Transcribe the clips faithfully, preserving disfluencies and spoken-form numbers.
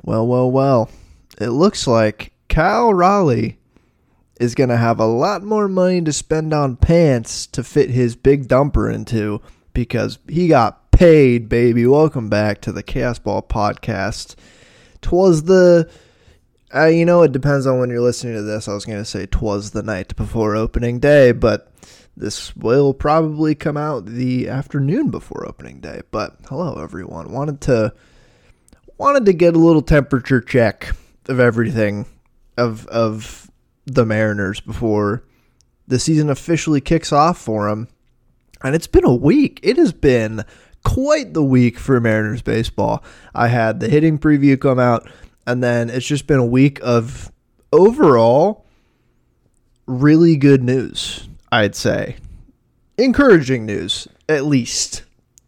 Well, well, well. It looks like Cal Raleigh is going to have a lot more money to spend on pants to fit his big dumper into because he got paid, baby. Welcome back to the Chaos Ball Podcast. 'Twas the, uh, you know, it depends on when you're listening to this. I was going to say 'twas the night before opening day, but this will probably come out the afternoon before opening day. But hello, everyone. Wanted to wanted to get a little temperature check of everything of of the Mariners before the season officially kicks off for them. And it's been a week. It has been quite the week for Mariners baseball. I had the hitting preview come out, and then it's just been a week of overall really good news, I'd say. Encouraging news, at least.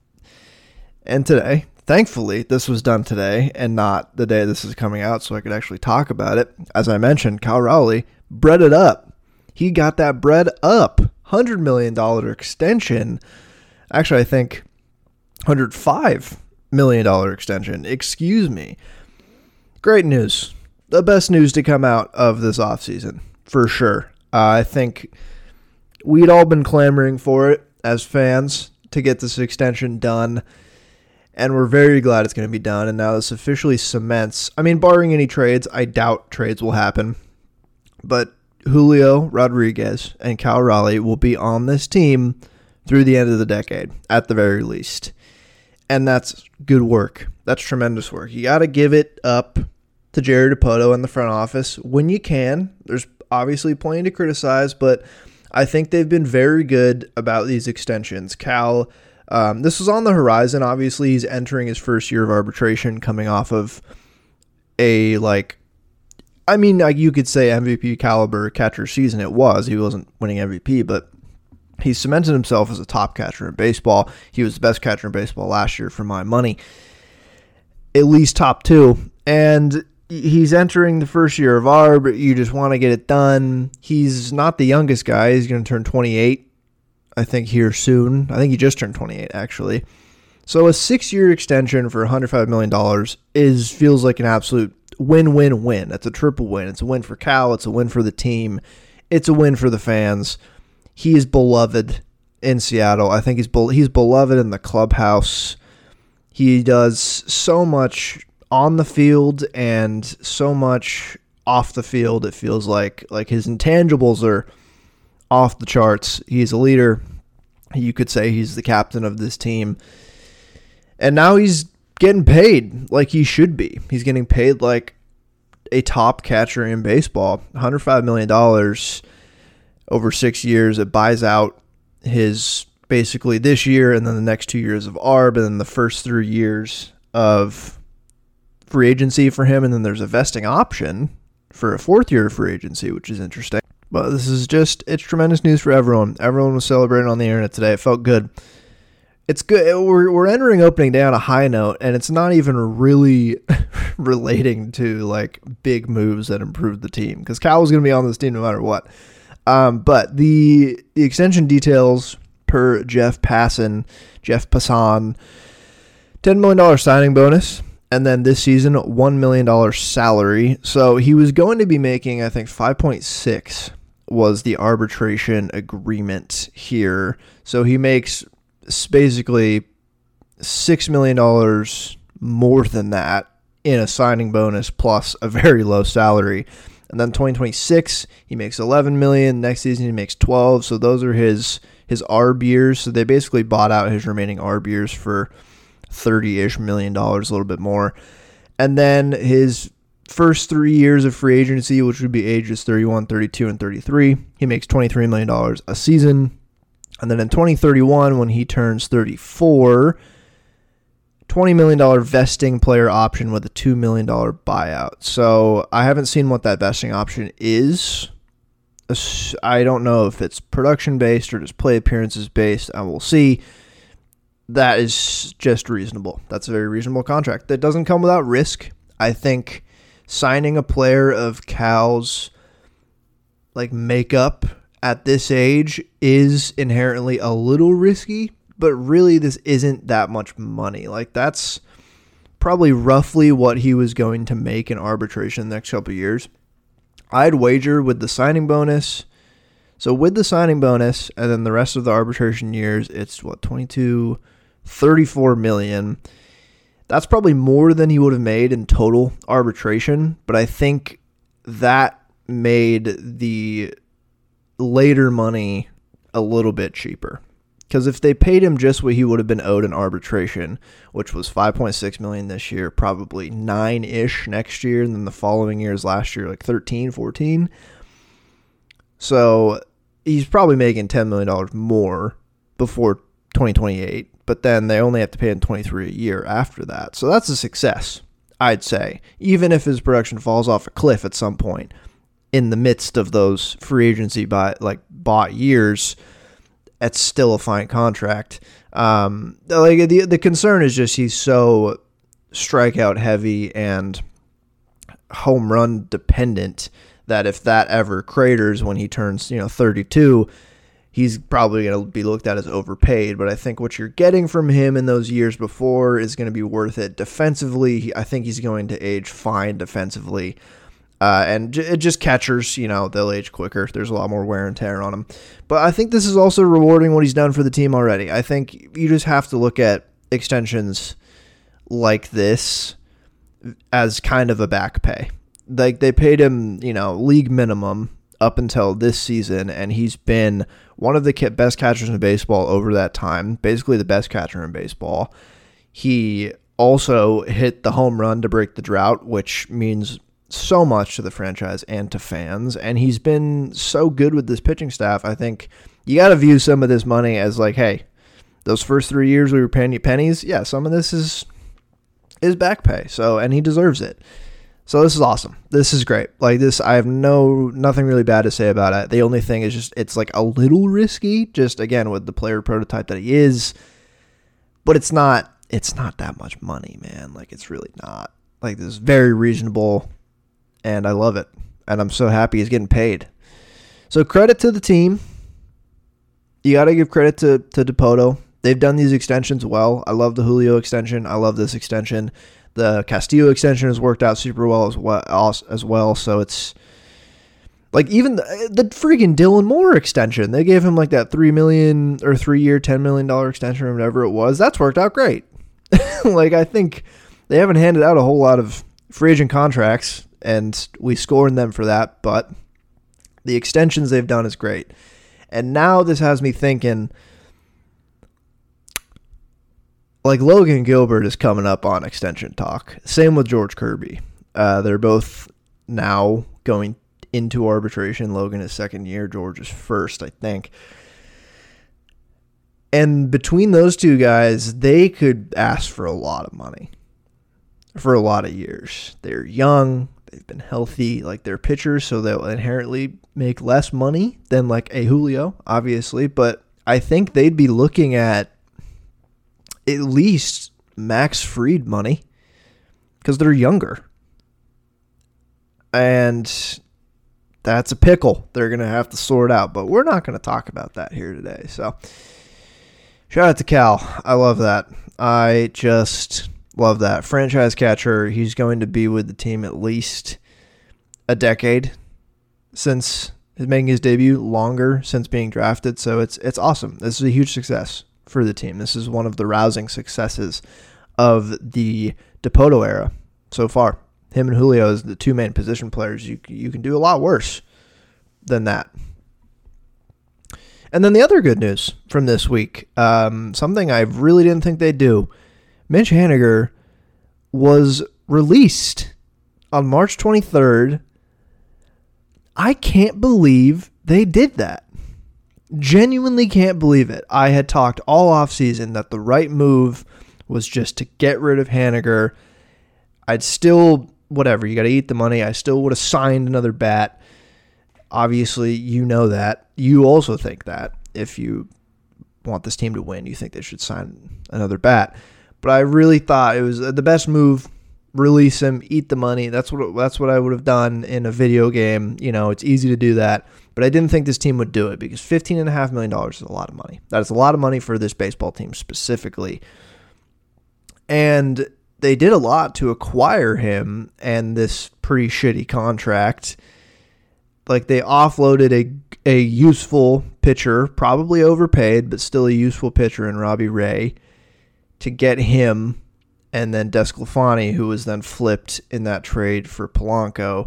And today, thankfully, this was done today and not the day this is coming out, so I could actually talk about it. As I mentioned, Cal Raleigh breaded up. He got that bread up. one hundred million dollars extension. Actually, I think one hundred five million dollars extension. Excuse me. Great news. The best news to come out of this offseason, for sure. Uh, I think we'd all been clamoring for it as fans to get this extension done. And we're very glad it's going to be done. And now this officially cements, I mean, barring any trades, I doubt trades will happen. But Julio Rodriguez and Cal Raleigh will be on this team through the end of the decade, at the very least. And that's good work. That's tremendous work. You got to give it up to Jerry Dipoto in the front office when you can. There's obviously plenty to criticize, but I think they've been very good about these extensions. Cal, um, this was on the horizon. Obviously, he's entering his first year of arbitration, coming off of a, like, I mean, like you could say M V P caliber catcher season. It was. He wasn't winning M V P, but he cemented himself as a top catcher in baseball. He was the best catcher in baseball last year for my money. At least top two. And he's entering the first year of arb. You just want to get it done. He's not the youngest guy. He's going to turn twenty-eight, I think, here soon. I think he just turned twenty-eight, actually. So a six-year extension for one hundred five million dollars is feels like an absolute win-win-win. It's a triple win. It's a win for Cal. It's a win for the team. It's a win for the fans. He is beloved in Seattle. I think he's be- he's beloved in the clubhouse. He does so much on the field and so much off the field. It feels like like his intangibles are off the charts. He's a leader. You could say he's the captain of this team. And now he's getting paid like he should be. He's getting paid like a top catcher in baseball. one hundred five million dollars over six years. It buys out his basically this year and then the next two years of arb and then the first three years of free agency for him. And then there's a vesting option for a fourth year of free agency, which is interesting. But this is just, it's tremendous news for everyone. Everyone was celebrating on the internet today. It felt good. It's good. We're we're entering opening day on a high note, and it's not even really relating to like big moves that improved the team because Cal was going to be on this team no matter what. Um, but the the extension details per Jeff Passan, Jeff Passan, ten million dollars signing bonus, and then this season one million dollars salary. So he was going to be making, I think, five point six was the arbitration agreement here. So he makes basically six million dollars more than that in a signing bonus plus a very low salary. And then twenty twenty-six, he makes eleven million dollars. Next season, he makes twelve. So those are his his arb years. So they basically bought out his remaining arb years for thirty-ish million dollars, a little bit more. And then his first three years of free agency, which would be ages thirty-one, thirty-two, and thirty-three, he makes twenty-three million dollars a season. And then in twenty thirty-one, when he turns thirty-four, twenty million dollars vesting player option with a two million dollars buyout. So I haven't seen what that vesting option is. I don't know if it's production-based or just play appearances-based. I will see. That is just reasonable. That's a very reasonable contract. That doesn't come without risk. I think signing a player of Cal's like makeup at this age is inherently a little risky, but really this isn't that much money. Like that's probably roughly what he was going to make in arbitration the next couple of years. I'd wager with the signing bonus. So with the signing bonus and then the rest of the arbitration years, it's what, twenty-two, thirty-four million. That's probably more than he would have made in total arbitration, but I think that made the later money a little bit cheaper. Because if they paid him just what he would have been owed in arbitration, which was five point six million dollars this year, probably nine-ish next year, and then the following years last year, like thirteen, fourteen. So he's probably making ten million dollars more before twenty twenty-eight, but then they only have to pay him twenty-three a year after that. So that's a success, I'd say, even if his production falls off a cliff at some point in the midst of those free agency buy, like bought years. It's still a fine contract. Um, like the the concern is just he's so strikeout heavy and home run dependent that if that ever craters when he turns, you know, thirty-two, he's probably going to be looked at as overpaid. But I think what you're getting from him in those years before is going to be worth it. Defensively, I think he's going to age fine defensively. Uh, and j- just catchers, you know, they'll age quicker. There's a lot more wear and tear on them. But I think this is also rewarding what he's done for the team already. I think you just have to look at extensions like this as kind of a back pay. Like they paid him, you know, league minimum up until this season, and he's been one of the best catchers in baseball over that time, basically the best catcher in baseball. He also hit the home run to break the drought, which means so much to the franchise and to fans, and he's been so good with this pitching staff. I think you got to view some of this money as like, hey, those first three years we were paying you pennies. Yeah, some of this is is back pay. So, and he deserves it. So this is awesome. This is great. Like this, I have no nothing really bad to say about it. The only thing is just it's like a little risky, just again with the player prototype that he is. But it's not. It's not that much money, man. Like it's really not. Like this is very reasonable. And I love it. And I'm so happy he's getting paid. So credit to the team. You got to give credit to, to Dipoto. They've done these extensions well. I love the Julio extension. I love this extension. The Castillo extension has worked out super well as well. As well. So it's like even the, the freaking Dylan Moore extension. They gave him like that three million dollars or three-year, ten million dollars extension or whatever it was. That's worked out great. Like I think they haven't handed out a whole lot of free agent contracts, and we scorn them for that, but the extensions they've done is great. And now this has me thinking, like Logan Gilbert is coming up on extension talk. Same with George Kirby. Uh, they're both now going into arbitration. Logan is second year. George is first, I think. And between those two guys, they could ask for a lot of money for a lot of years. They're young. They've been healthy, like they're pitchers, so they'll inherently make less money than like a Julio, obviously. But I think they'd be looking at at least Max Fried money because they're younger. And that's a pickle they're going to have to sort out. But we're not going to talk about that here today. So shout out to Cal. I love that. I just... love that. Franchise catcher. He's going to be with the team at least a decade since making his debut, longer since being drafted. So it's it's awesome. This is a huge success for the team. This is one of the rousing successes of the Dipoto era so far. Him and Julio as the two main position players. You you can do a lot worse than that. And then the other good news from this week, um, something I really didn't think they'd do. Mitch Haniger was released on March twenty-third. I can't believe they did that. Genuinely can't believe it. I had talked all offseason that the right move was just to get rid of Haniger. I'd still, whatever, you got to eat the money. I still would have signed another bat. Obviously, you know that. You also think that. If you want this team to win, you think they should sign another bat. But I really thought it was the best move. Release him, eat the money. That's what that's what I would have done in a video game. You know, it's easy to do that. But I didn't think this team would do it because fifteen point five million dollars is a lot of money. That is a lot of money for this baseball team specifically. And they did a lot to acquire him and this pretty shitty contract. Like, they offloaded a a useful pitcher, probably overpaid, but still a useful pitcher in Robbie Ray, to get him, and then DeSclafani, who was then flipped in that trade for Polanco.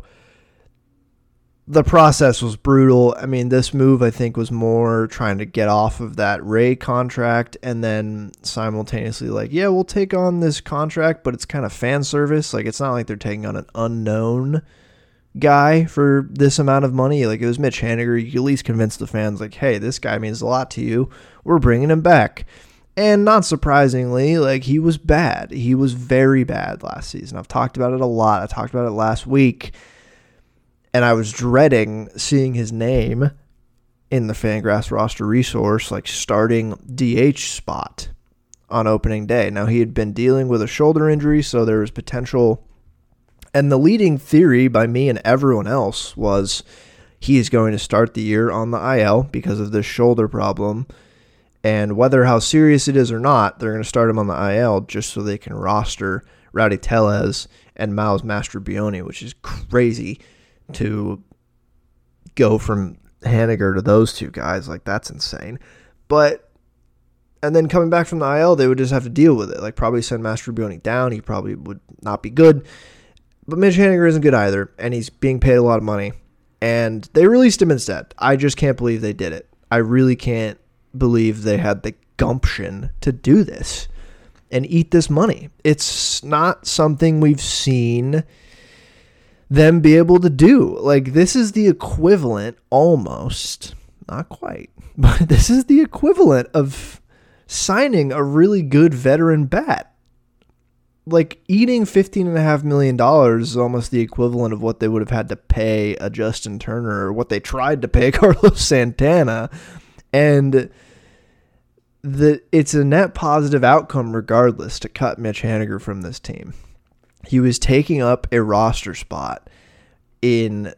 The process was brutal. I mean, this move, I think, was more trying to get off of that Ray contract and then simultaneously like, yeah, we'll take on this contract, but it's kind of fan service. Like, it's not like they're taking on an unknown guy for this amount of money. Like, it was Mitch Haniger. You could at least convince the fans, like, hey, this guy means a lot to you. We're bringing him back. And not surprisingly, like, he was bad. He was very bad last season. I've talked about it a lot. I talked about it last week. And I was dreading seeing his name in the Fangraphs roster resource, like starting D H spot on opening day. Now, he had been dealing with a shoulder injury, so there was potential. And the leading theory by me and everyone else was he is going to start the year on the I L because of this shoulder problem. And whether how serious it is or not, they're going to start him on the I L just so they can roster Rowdy Tellez and Miles Mastrobuoni, which is crazy to go from Haniger to those two guys. Like, that's insane. But, and then coming back from the I L, they would just have to deal with it. Like, probably send Mastrobuoni down. He probably would not be good. But Mitch Haniger isn't good either, and he's being paid a lot of money. And they released him instead. I just can't believe they did it. I really can't believe they had the gumption to do this and eat this money. It's not something we've seen them be able to do. Like, this is the equivalent, almost, not quite, but this is the equivalent of signing a really good veteran bat. Like, eating fifteen point five million dollars is almost the equivalent of what they would have had to pay a Justin Turner or what they tried to pay Carlos Santana. And the it's a net positive outcome regardless to cut Mitch Haniger from this team. He was taking up a roster spot in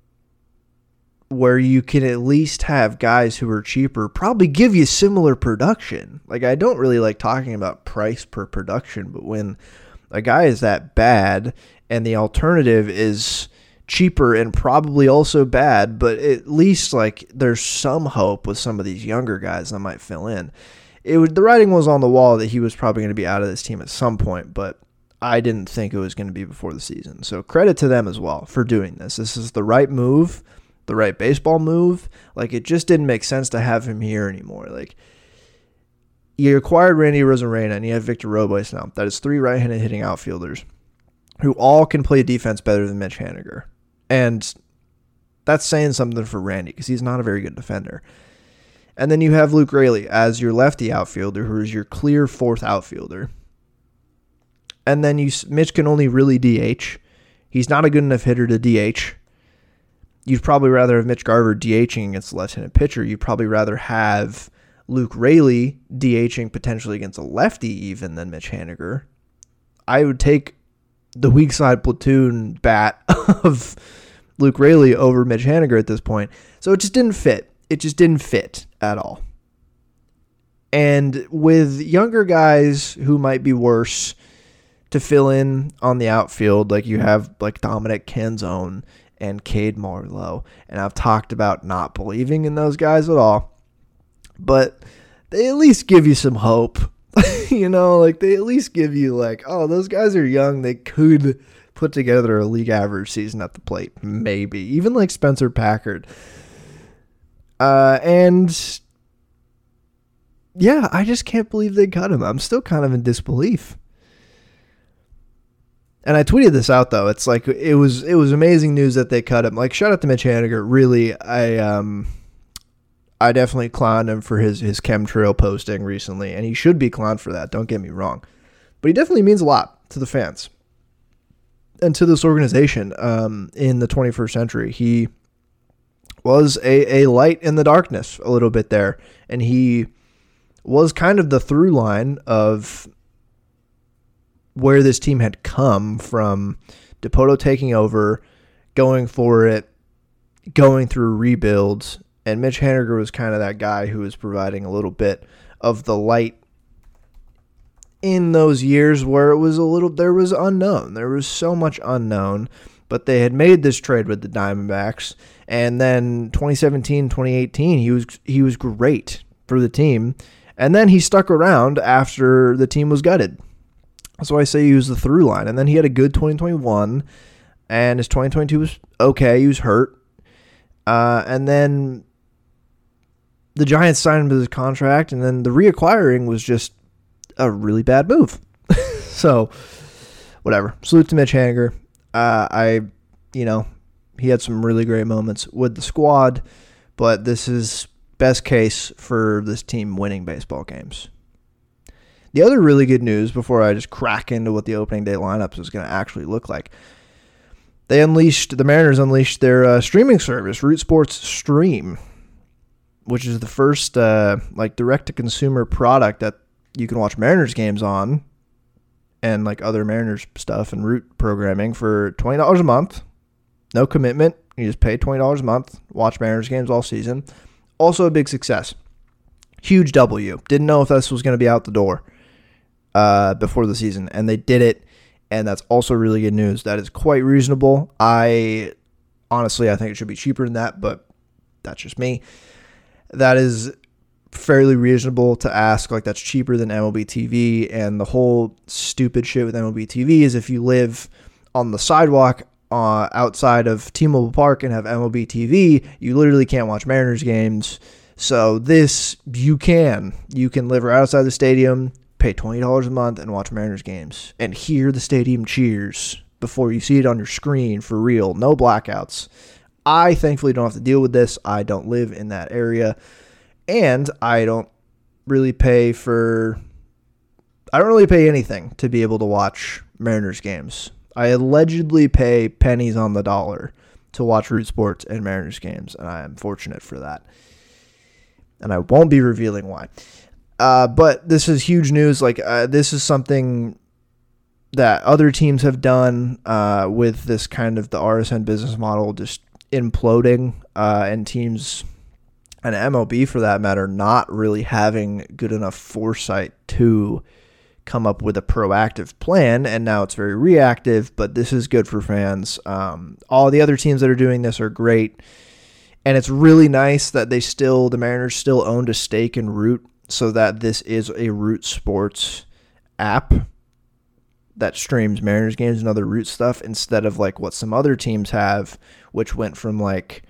where you can at least have guys who are cheaper probably give you similar production. Like, I don't really like talking about price per production, but when a guy is that bad and the alternative is cheaper and probably also bad, but at least like there's some hope with some of these younger guys that might fill in. It would, the writing was on the wall that he was probably going to be out of this team at some point, but I didn't think it was going to be before the season. So credit to them as well for doing this. This is the right move, the right baseball move. Like, it just didn't make sense to have him here anymore. Like, you acquired Randy Arozarena and you have Victor Robles now. That is three right-handed hitting outfielders who all can play defense better than Mitch Haniger. And that's saying something for Randy because he's not a very good defender. And then you have Luke Raley as your lefty outfielder, who is your clear fourth outfielder. And then you, Mitch can only really D H. He's not a good enough hitter to D H. You'd probably rather have Mitch Garver DHing against a left-handed pitcher. You'd probably rather have Luke Raley DHing potentially against a lefty even than Mitch Haniger. I would take the weak side platoon bat of Luke Raley over Mitch Haniger at this point. So it just didn't fit. It just didn't fit at all. And with younger guys who might be worse to fill in on the outfield, like you have like Dominic Canzone and Cade Marlowe, and I've talked about not believing in those guys at all, but they at least give you some hope. You know, like they at least give you like, oh, those guys are young. They could put together a league average season at the plate. Maybe. Even like Spencer Packard. Uh, and yeah, I just can't believe they cut him. I'm still kind of in disbelief. And I tweeted this out though. It's like it was it was amazing news that they cut him. Like, shout out to Mitch Haniger. Really, I um I definitely clowned him for his his chemtrail posting recently, and he should be clowned for that. Don't get me wrong, but he definitely means a lot to the fans and to this organization. Um, in the twenty-first century, he was a a light in the darkness a little bit there, and he was kind of the through line of where this team had come from. Dipoto taking over, going for it, going through rebuilds, and Mitch Haniger was kind of that guy who was providing a little bit of the light in those years where it was a little, there was unknown. There was so much unknown, but they had made this trade with the Diamondbacks. And then twenty seventeen, twenty eighteen, he was he was great for the team. And then he stuck around after the team was gutted. That's why I say he was the through line. And then he had a good twenty twenty-one, and his twenty twenty-two was okay. He was hurt. Uh, and then the Giants signed him to his contract, and then the reacquiring was just a really bad move. So, whatever. Salute to Mitch Haniger. Uh, I, you know, he had some really great moments with the squad, but this is best case for this team winning baseball games. The other really good news, before I just crack into what the opening day lineups is going to actually look like, they unleashed, the Mariners unleashed their uh, streaming service, Root Sports Stream, which is the first uh, like direct-to-consumer product that you can watch Mariners games on, and like other Mariners stuff and Root programming for twenty dollars a month. No commitment. You just pay twenty dollars a month, watch Mariners games all season. Also a big success. Huge W. Didn't know if this was going to be out the door uh, before the season, and they did it, and that's also really good news. That is quite reasonable. I honestly, I think it should be cheaper than that, but that's just me. That is fairly reasonable to ask. Like, that's cheaper than M L B T V, and the whole stupid shit with M L B T V is if you live on the sidewalk uh, outside of T-Mobile Park and have M L B T V, you literally can't watch Mariners games. So this, you can. You can live right outside the stadium, pay twenty dollars a month, and watch Mariners games, and hear the stadium cheers before you see it on your screen for real. No blackouts. I thankfully don't have to deal with this. I don't live in that area. And I don't really pay for, I don't really pay anything to be able to watch Mariners games. I allegedly pay pennies on the dollar to watch Root Sports and Mariners games, and I am fortunate for that. And I won't be revealing why. Uh, but this is huge news. Like, uh, this is something that other teams have done uh, with this kind of the R S N business model just imploding, uh, and teams, and M L B for that matter, not really having good enough foresight to come up with a proactive plan, and now it's very reactive, but this is good for fans. Um, all the other teams that are doing this are great, and it's really nice that they still, the Mariners still owned a stake in Root, so that this is a Root Sports app that streams Mariners games and other Root stuff, instead of like what some other teams have, which went from like,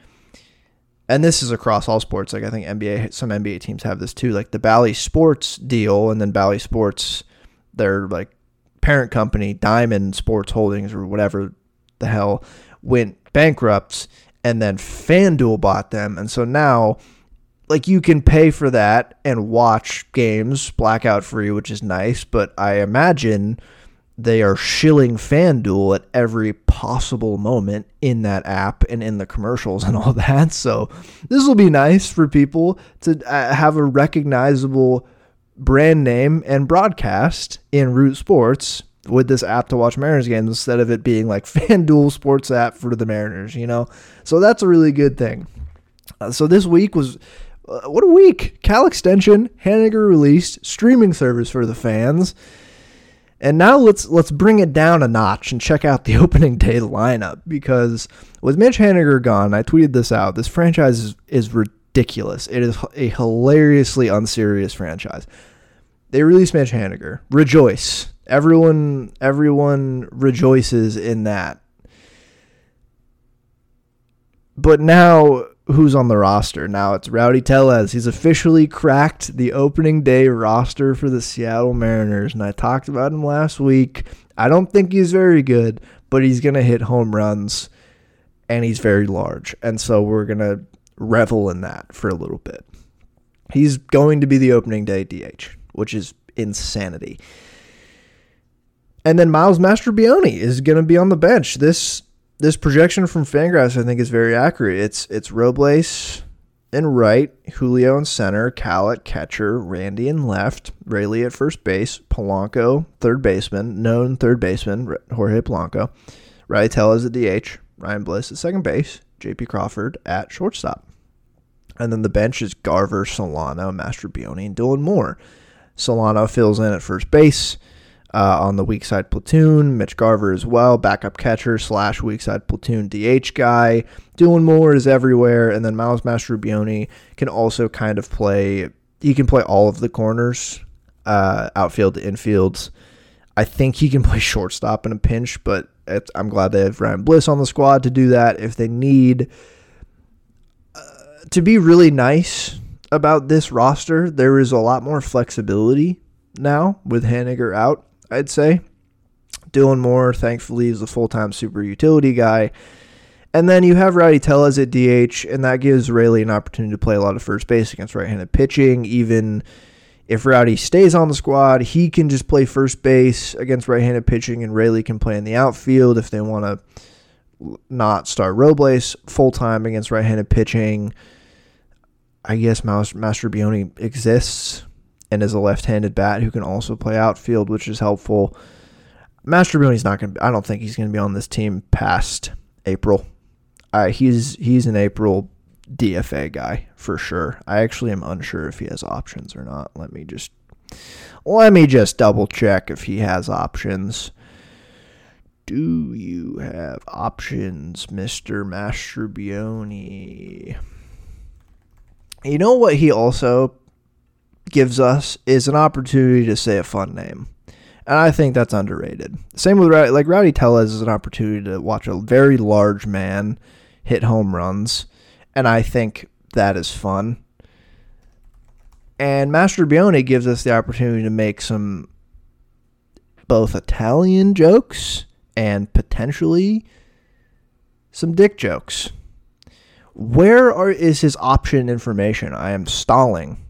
and this is across all sports, like I think N B A, some N B A teams have this too, like the Bally Sports deal, and then Bally Sports, their like parent company, Diamond Sports Holdings or whatever the hell, went bankrupt, and then FanDuel bought them, and so now, like, you can pay for that and watch games blackout free, which is nice, but I imagine they are shilling FanDuel at every possible moment in that app and in the commercials and all that. So this will be nice for people to have a recognizable brand name and broadcast in Root Sports with this app to watch Mariners games, instead of it being like FanDuel Sports app for the Mariners, you know? So that's a really good thing. Uh, so this week was, uh, what a week. Cal Extension, Haniger released, streaming service for the fans. And now let's let's bring it down a notch and check out the opening day lineup, because with Mitch Haniger gone, I tweeted this out, this franchise is, is ridiculous. It is a hilariously unserious franchise. They released Mitch Haniger. Rejoice. Everyone everyone rejoices in that. But now, who's on the roster? Now it's Rowdy Tellez. He's officially cracked the opening day roster for the Seattle Mariners, and I talked about him last week. I don't think he's very good, but he's going to hit home runs, and he's very large, and so we're going to revel in that for a little bit. He's going to be the opening day D H, which is insanity. And then Miles Mastrobuoni is going to be on the bench. This This projection from Fangraphs, I think, is very accurate. It's it's Robles in right, Julio in center, Cal at catcher, Randy in left, Rayleigh at first base, Polanco, third baseman, known third baseman, Jorge Polanco, Rowdy Tellez at D H, Ryan Bliss at second base, J P Crawford at shortstop. And then the bench is Garver, Solano, Mastrobuoni, and Dylan Moore. Solano fills in at first base uh, on the weak side platoon. Mitch Garver as well, backup catcher slash weak side platoon D H guy. Dylan Moore is everywhere, and then Miles Mastrobuoni can also kind of play. He can play all of the corners, uh, outfield to infield. I think he can play shortstop in a pinch, but it's, I'm glad they have Ryan Bliss on the squad to do that if they need. Uh, to be really nice about this roster, there is a lot more flexibility now with Haniger out, I'd say. Dylan Moore, thankfully, is a full-time super utility guy. And then you have Rowdy Tellez at D H, and that gives Raley an opportunity to play a lot of first base against right-handed pitching. Even if Rowdy stays on the squad, he can just play first base against right-handed pitching, and Raley can play in the outfield if they want to not start Robles full-time against right-handed pitching. I guess Mastrobuoni exists and is a left-handed bat who can also play outfield, which is helpful. Mastrobuoni's not going to. I don't think he's going to be on this team past April. Uh, he's he's an April D F A guy for sure. I actually am unsure if he has options or not. Let me just let me just double check if he has options. Do you have options, Mister Mastrobuoni? You know what he also gives us is an opportunity to say a fun name. And I think that's underrated. Same with Rowdy, like Rowdy Tellez is an opportunity to watch a very large man hit home runs. And I think that is fun. And Mastrobuoni gives us the opportunity to make some both Italian jokes and potentially some dick jokes. Where are, is his option information? I am stalling.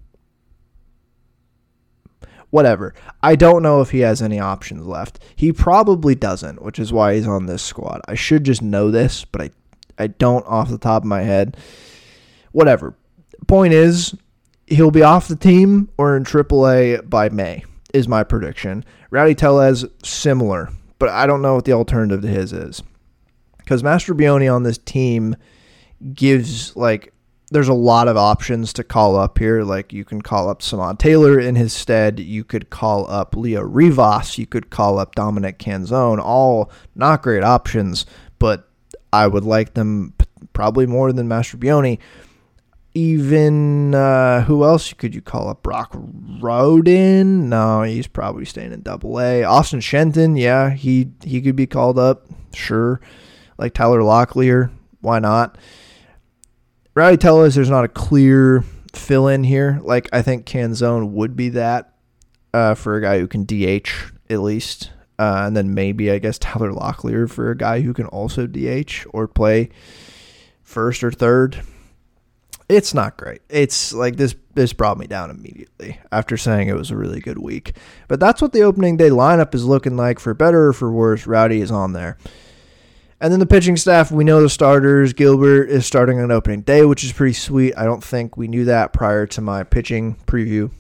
Whatever. I don't know if he has any options left. He probably doesn't, which is why he's on this squad. I should just know this, but I, I don't off the top of my head. Whatever. Point is, he'll be off the team or in triple A by May, is my prediction. Rowdy Tellez, similar, but I don't know what the alternative to his is. Because Mastrobuoni on this team gives, like, there's a lot of options to call up here. Like, you can call up Samad Taylor in his stead. You could call up Leo Rivas. You could call up Dominic Canzone. All not great options, but I would like them probably more than Mastrobuoni. Even, uh, who else could you call up? Brock Roden? No, he's probably staying in double A. Austin Shenton, yeah, he, he could be called up. Sure. Like Tyler Locklear, why not? Rowdy Tellez, there's not a clear fill-in here. Like, I think Canzone would be that uh, for a guy who can D H at least. Uh, and then maybe, I guess, Tyler Locklear for a guy who can also D H or play first or third. It's not great. It's like this this brought me down immediately after saying it was a really good week. But that's what the opening day lineup is looking like. For better or for worse, Rowdy is on there. And then the pitching staff, we know the starters. Gilbert is starting on opening day, which is pretty sweet. I don't think we knew that prior to my pitching preview.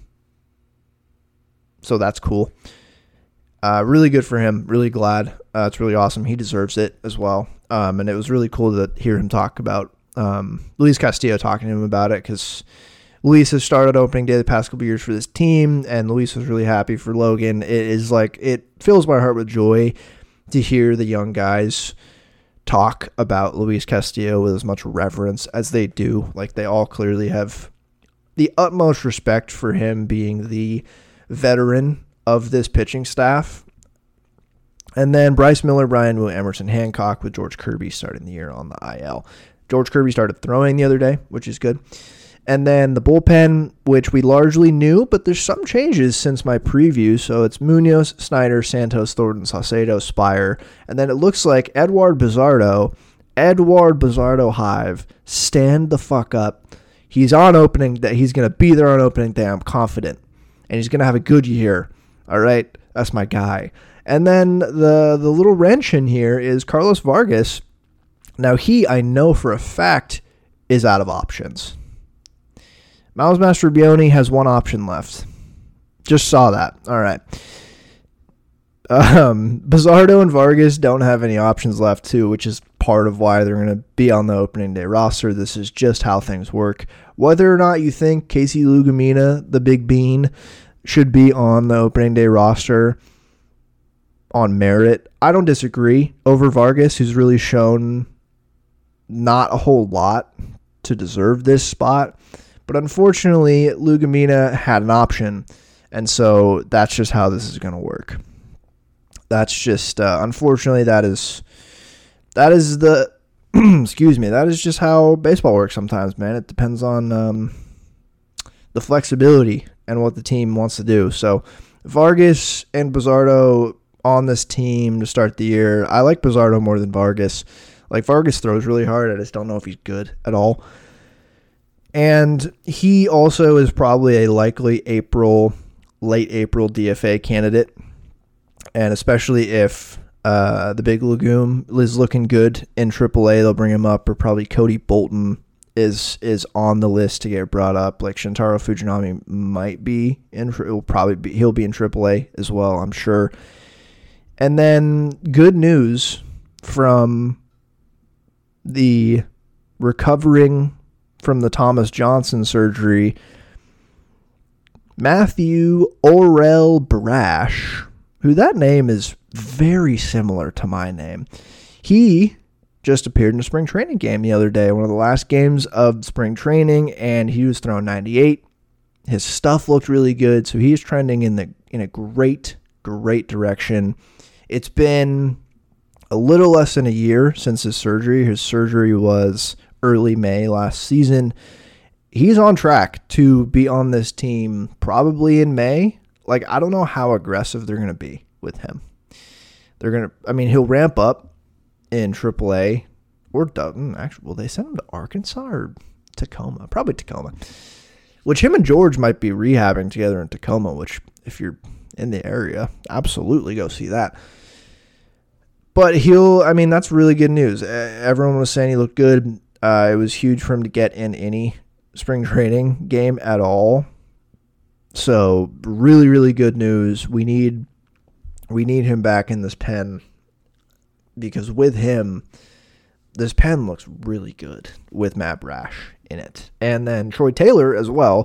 So that's cool. Uh, really good for him. Really glad. Uh, it's really awesome. He deserves it as well. Um, and it was really cool to hear him talk about, um, Luis Castillo talking to him about it, because Luis has started opening day the past couple years for this team, and Luis was really happy for Logan. It is like, it fills my heart with joy to hear the young guys talk about Luis Castillo with as much reverence as they do. Like, they all clearly have the utmost respect for him being the veteran of this pitching staff. And then Bryce Miller, Brian Wu, Emerson Hancock, with George Kirby starting the year on the I L. George Kirby started throwing the other day, which is good. And then the bullpen, which we largely knew, but there's some changes since my preview. So it's Munoz, Snyder, Santos, Thornton, Saucedo, Spire. And then it looks like Edward Bizardo, Edward Bizardo Hive, stand the fuck up. He's on opening day. He's going to be there on opening day. I'm confident. And he's going to have a good year. All right. That's my guy. And then the, the little wrench in here is Carlos Vargas. Now he, I know for a fact, is out of options. Miles Mastrobuoni has one option left. Just saw that. All right. Um, Bizardo and Vargas don't have any options left, too, which is part of why they're going to be on the opening day roster. This is just how things work. Whether or not you think Casey Lugumina, the Big Bean, should be on the opening day roster on merit. I don't disagree over Vargas, who's really shown not a whole lot to deserve this spot. But unfortunately, Lugumina had an option, and so that's just how this is going to work. That's just, uh, unfortunately, that is, that is the, excuse me, that is just how baseball works sometimes, man. It depends on um, the flexibility and what the team wants to do. So Vargas and Bizardo on this team to start the year. I like Bizardo more than Vargas. Like, Vargas throws really hard. I just don't know if he's good at all. And he also is probably a likely April, late April D F A candidate. And especially if uh, the Big Lagoon is looking good in triple A, they'll bring him up. Or probably Cody Bolton is is on the list to get brought up. Like, Shintaro Fujinami might be in. It will probably be. He'll be in triple A as well, I'm sure. And then good news from the recovering from the Thomas Johnson surgery, Matthew Orel Brash, who that name is very similar to my name. He just appeared in a spring training game the other day, one of the last games of spring training, and he was throwing ninety-eight. His stuff looked really good, so he's trending in the in a great, great direction. It's been a little less than a year since his surgery. His surgery was early May last season. He's on track to be on this team probably in May. Like, I don't know how aggressive they're going to be with him. They're going to, I mean, he'll ramp up in triple A or Dutton. Actually, will they send him to Arkansas or Tacoma? Probably Tacoma. Which him and George might be rehabbing together in Tacoma, which if you're in the area, absolutely go see that. But he'll, I mean, that's really good news. Everyone was saying he looked good. Uh, it was huge for him to get in any spring training game at all. So really, really good news. We need, we need him back in this pen because with him, this pen looks really good with Matt Brash in it. And then Troy Taylor as well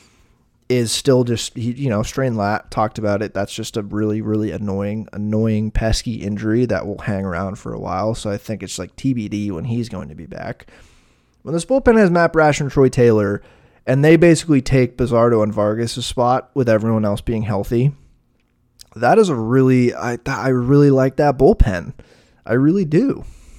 is still just, he, you know, strained lat, talked about it. That's just a really, really annoying, annoying, pesky injury that will hang around for a while. So I think it's like T B D when he's going to be back. When this bullpen has Matt Brash and Troy Taylor, and they basically take Bizardo and Vargas' spot with everyone else being healthy, that is a really, I I really like that bullpen. I really do.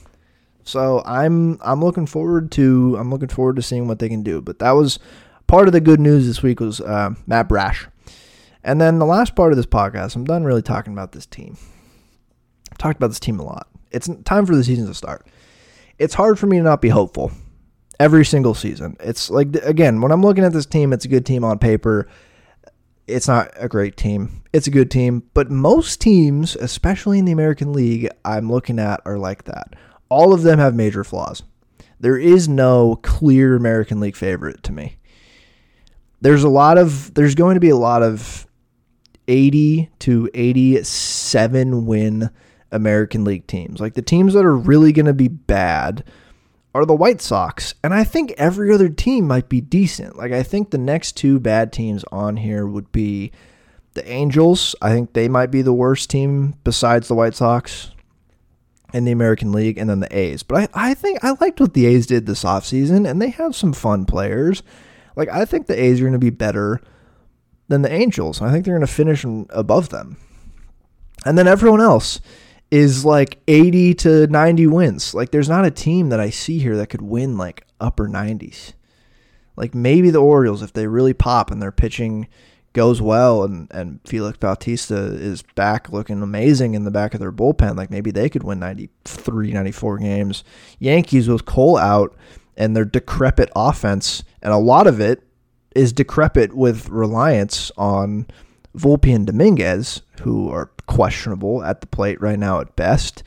So I'm I'm looking forward to I'm looking forward to seeing what they can do. But that was part of the good news this week was uh, Matt Brash. And then the last part of this podcast, I'm done really talking about this team. I've talked about this team a lot. It's time for the season to start. It's hard for me to not be hopeful every single season. It's like, again, when I'm looking at this team, it's a good team on paper. It's not a great team. It's a good team. But most teams, especially in the American League, I'm looking at are like that. All of them have major flaws. There is no clear American League favorite to me. There's a lot of, there's going to be a lot of eighty to eighty-seven win American League teams. Like the teams that are really going to be bad are the White Sox. And I think every other team might be decent. Like I think the next two bad teams on here would be the Angels. I think they might be the worst team besides the White Sox in the American League, and then the A's. But I, I think I liked what the A's did this offseason, and they have some fun players. Like, I think the A's are going to be better than the Angels. I think they're going to finish above them. And then everyone else is like eighty to ninety wins. Like, there's not a team that I see here that could win like upper nineties. Like, maybe the Orioles, if they really pop and their pitching goes well and, and Felix Bautista is back looking amazing in the back of their bullpen, like maybe they could win ninety-three, ninety-four games. Yankees with Cole out and their decrepit offense, and a lot of it is decrepit with reliance on Volpe and Dominguez, who are questionable at the plate right now at best.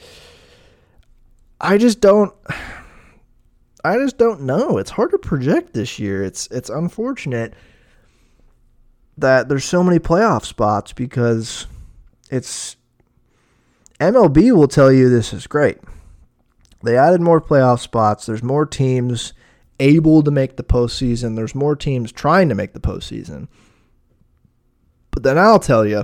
I just don't I just don't know. It's hard to project this year. It's it's unfortunate that there's so many playoff spots because it's M L B will tell you this is great. They added more playoff spots. There's more teams able to make the postseason. There's more teams trying to make the postseason. But then I'll tell you,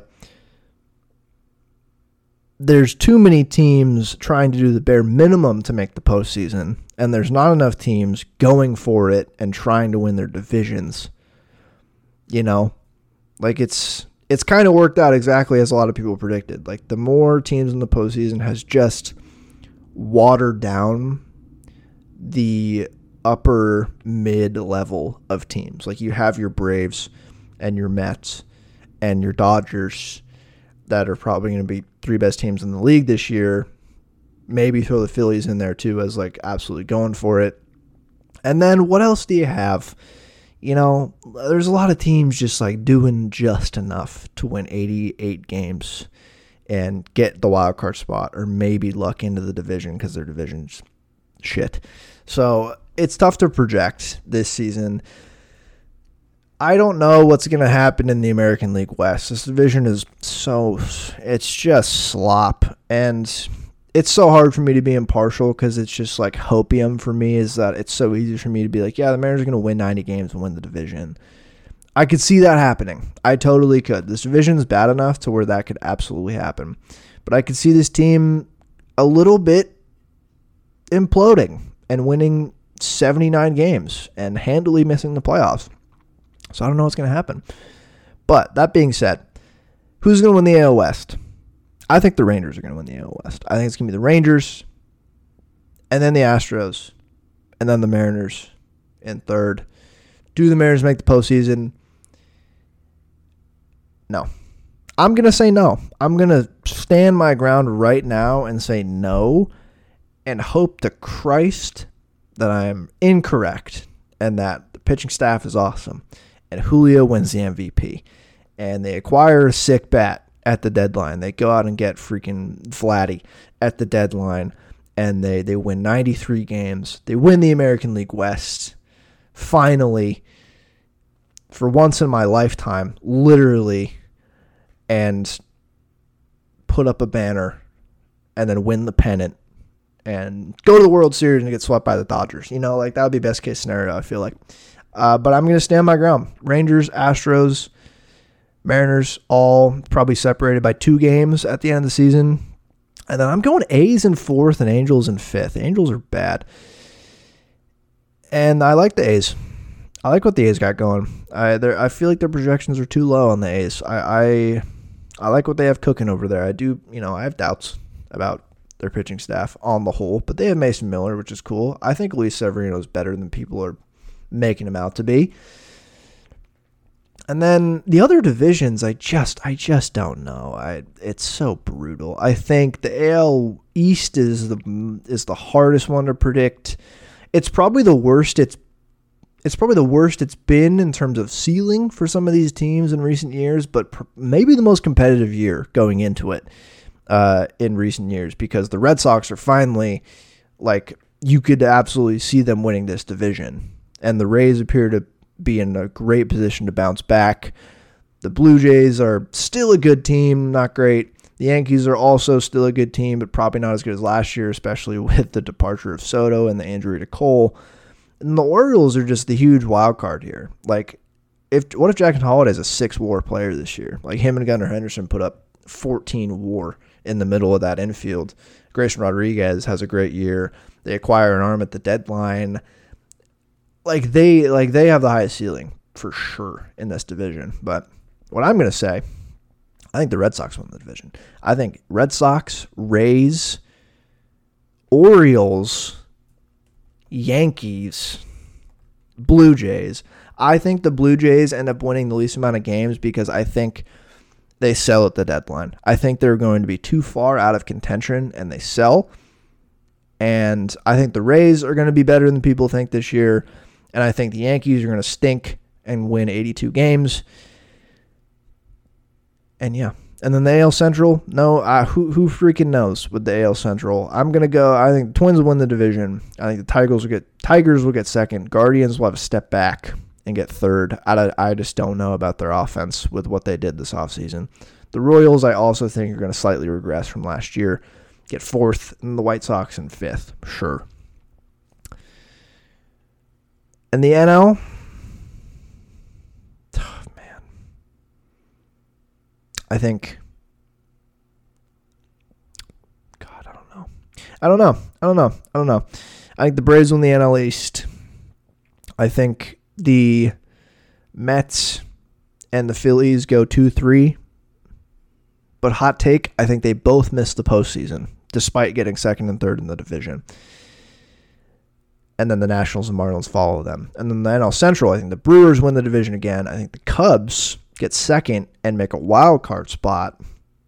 there's too many teams trying to do the bare minimum to make the postseason, and there's not enough teams going for it and trying to win their divisions. You know, like it's it's kind of worked out exactly as a lot of people predicted. Like the more teams in the postseason has just watered down the upper mid level of teams. Like you have your Braves and your Mets and your Dodgers that are probably going to be three best teams in the league this year. Maybe throw the Phillies in there too as like absolutely going for it. And then what else do you have? You know, there's a lot of teams just like doing just enough to win eighty-eight games and get the wild card spot or maybe luck into the division because their division's shit. So it's tough to project this season. I don't know what's going to happen in the American League West. This division is so, it's just slop. And it's so hard for me to be impartial because it's just like hopium for me is that it's so easy for me to be like, yeah, the Mariners are going to win ninety games and win the division. I could see that happening. I totally could. This division is bad enough to where that could absolutely happen. But I could see this team a little bit imploding and winning seventy-nine games and handily missing the playoffs. So I don't know what's going to happen. But that being said, who's going to win the A L West? I think the Rangers are going to win the A L West. I think it's going to be the Rangers, and then the Astros, and then the Mariners in third. Do the Mariners make the postseason? No. I'm going to say no. I'm going to stand my ground right now and say no and hope to Christ that I'm incorrect and that the pitching staff is awesome and Julio wins the M V P and they acquire a sick bat at the deadline. They go out and get freaking Vladdy at the deadline and they, they win ninety-three games. They win the American League West. Finally, for once in my lifetime, literally, and put up a banner and then win the pennant and go to the World Series and get swept by the Dodgers. You know, like that would be best case scenario, I feel like. Uh, but I'm going to stand my ground. Rangers, Astros, Mariners, all probably separated by two games at the end of the season. And then I'm going A's in fourth and Angels in fifth. Angels are bad. And I like the A's. I like what the A's got going. I I feel like their projections are too low on the A's. I, I I like what they have cooking over there. I do, you know, I have doubts about their pitching staff on the whole, but they have Mason Miller, which is cool. I think Luis Severino is better than people are making him out to be. And then the other divisions, I just I just don't know. I it's so brutal. I think the A L East is the is the hardest one to predict. It's probably the worst it's It's probably the worst it's been in terms of ceiling for some of these teams in recent years, but pr- maybe the most competitive year going into it uh, in recent years because the Red Sox are finally, like, you could absolutely see them winning this division. And the Rays appear to be in a great position to bounce back. The Blue Jays are still a good team, not great. The Yankees are also still a good team, but probably not as good as last year, especially with the departure of Soto and the injury to Cole. And the Orioles are just the huge wild card here. Like, if what if Jackson Holliday is a six-war player this year? Like, him and Gunnar Henderson put up fourteen war in the middle of that infield. Grayson Rodriguez has a great year. They acquire an arm at the deadline. Like, they like they have the highest ceiling for sure in this division. But what I'm going to say, I think the Red Sox win the division. I think Red Sox, Rays, Orioles, Yankees, Blue Jays. I think the Blue Jays end up winning the least amount of games because I think they sell at the deadline. I think they're going to be too far out of contention and they sell. And I think the Rays are going to be better than people think this year. And I think the Yankees are going to stink and win eighty-two games. And yeah. And then the A L Central, no, uh, who who freaking knows with the A L Central? I'm gonna go. I think the Twins will win the division. I think the Tigers will get Tigers will get second. Guardians will have a step back and get third. I, I just don't know about their offense with what they did this offseason. The Royals, I also think, are going to slightly regress from last year. Get fourth, and the White Sox in fifth, sure. And the N L, oh, man, I think, God, I don't know. I don't know. I don't know. I don't know. I think the Braves win the N L East. I think the Mets and the Phillies go two three. But hot take, I think they both missed the postseason, despite getting second and third in the division. And then the Nationals and Marlins follow them. And then the N L Central, I think the Brewers win the division again. I think the Cubs get second and make a wild card spot.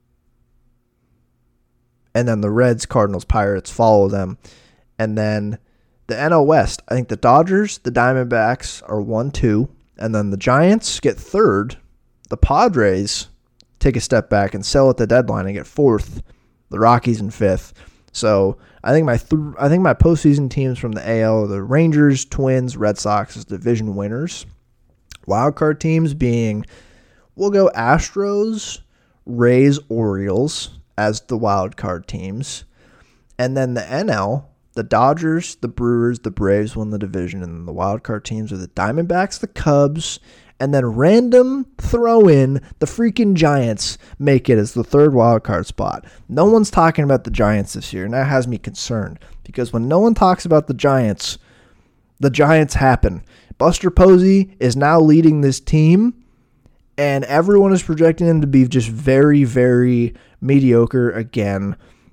And then the Reds, Cardinals, Pirates follow them. And then the N L West, I think the Dodgers, the Diamondbacks are one two. And then the Giants get third. The Padres take a step back and sell at the deadline and get fourth. The Rockies in fifth. So I think my th- I think my postseason teams from the A L are the Rangers, Twins, Red Sox as division winners. Wildcard teams being, we'll go Astros, Rays, Orioles as the wildcard teams. And then the N L, the Dodgers, the Brewers, the Braves win the division. And then the wildcard teams are the Diamondbacks, the Cubs, and then random throw in the freaking Giants make it as the third wild card spot. No one's talking about the Giants this year, and that has me concerned because when no one talks about the Giants, the Giants happen. Buster Posey is now leading this team, and everyone is projecting him to be just very, very mediocre again.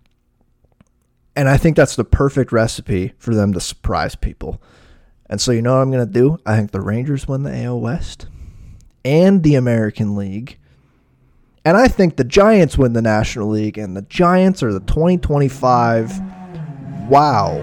And I think that's the perfect recipe for them to surprise people. And so you know what I'm going to do? I think the Rangers win the A L West and the American League. And I think the Giants win the National League, and the Giants are the twenty twenty-five. Wow.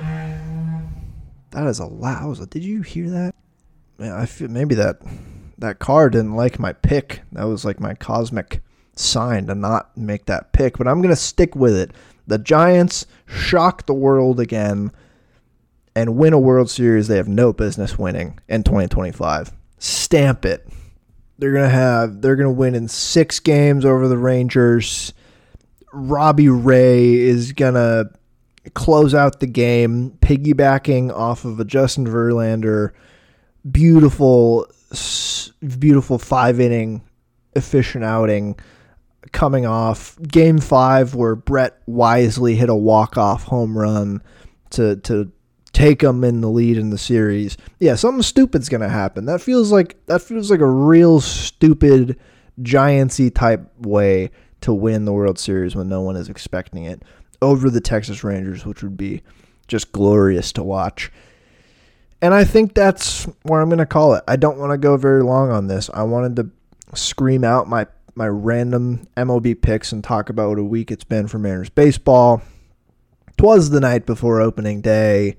That is a loud. Did you hear that? Man, I feel maybe that that car didn't like my pick. That was like my cosmic sign to not make that pick, but I'm going to stick with it. The Giants shock the world again and win a World Series they have no business winning in twenty twenty-five. Stamp it. They're gonna have. They're gonna win in six games over the Rangers. Robbie Ray is gonna close out the game, piggybacking off of a Justin Verlander beautiful, beautiful five inning efficient outing, coming off Game Five where Brett wisely hit a walk off home run to to. take them in the lead in the series. Yeah, something stupid's gonna happen. That feels like that feels like a real stupid Giantsy type way to win the World Series when no one is expecting it over the Texas Rangers, which would be just glorious to watch. And I think that's where I'm gonna call it. I don't want to go very long on this. I wanted to scream out my my random M L B picks and talk about what a week it's been for Mariners baseball. 'Twas the night before opening day.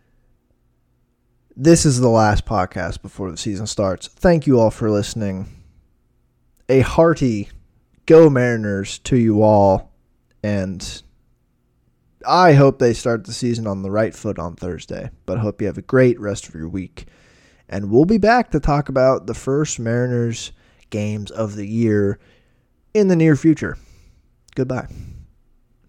This is the last podcast before the season starts. Thank you all for listening. A hearty Go Mariners to you all. And I hope they start the season on the right foot on Thursday. But I hope you have a great rest of your week. And we'll be back to talk about the first Mariners games of the year in the near future. Goodbye.